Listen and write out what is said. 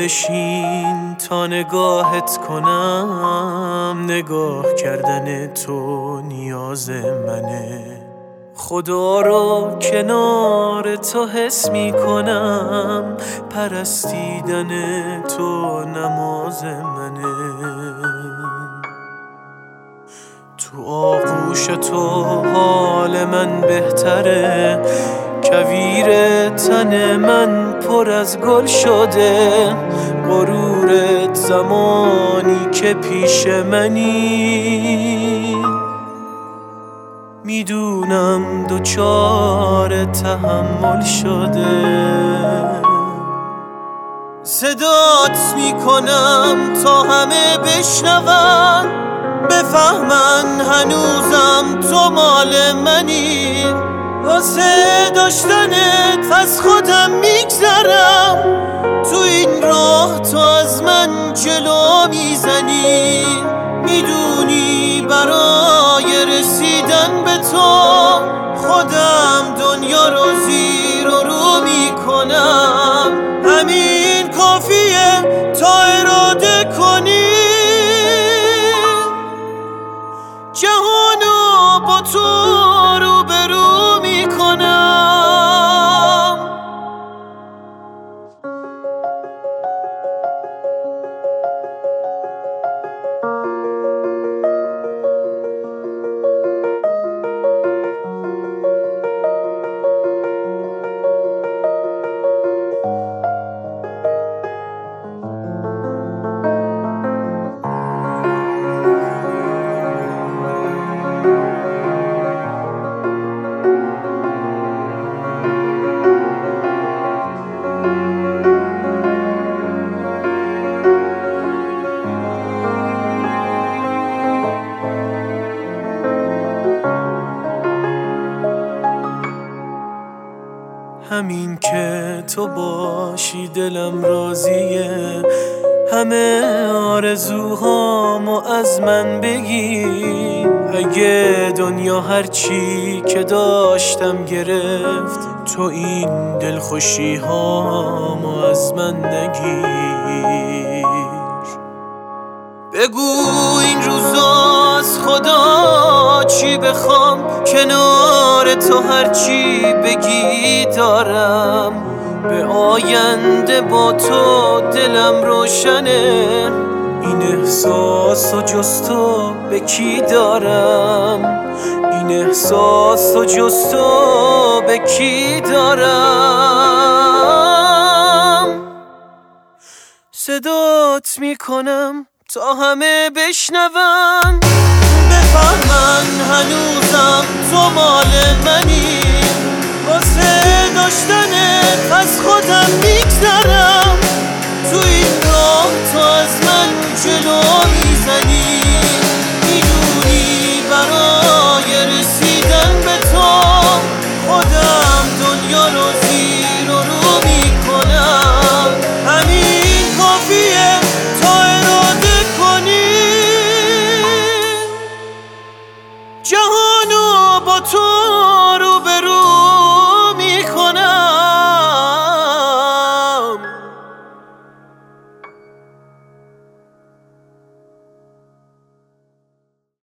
بشین تا نگاهت کنم، نگاه کردن تو نیاز منه. خدا رو کنار تو حس می کنم، پرستیدن تو نماز منه. تو آغوش تو حال من بهتره، کویر تن من پر از گل شده. غرورت زمانی که پیش منی، میدونم دوچار تحمل شده. صدات میکنم تا همه بشنون، بفهمن هنوزم تو مال منی. واسه داشتنت از خودم میگذرم، تو این راه تو از من جلو میزنی. میدونی برای رسیدن به تو خودم دنیا رو زیر و رو میکنم. همین کافیه تا اراده کنی، جهانو با تو روبرو میکنم. همین که تو باشی دلم راضیه، همه آرزوهامو از من بگی. اگه دنیا هرچی که داشتم گرفت، تو این دلخوشی هامو از من نگیر. بگو این روزا از خدا چی بخوام، کنار تو هرچی بگی دارم. به آینده با تو دلم روشنه، این احساس و جز تو به کی دارم. این احساس و جز تو به کی دارم. صدات میکنم تا همه بشنون، بفهمن هنوزم تو مال منی. واسه داشتنت از خودم میگذرم، تو این راه تو از من جلو میزنی. میدونی برای رسیدن به تو خودم دنیا رو زیر و رو میکنم. همین کافیه تا اراده کنی، جهانو با تو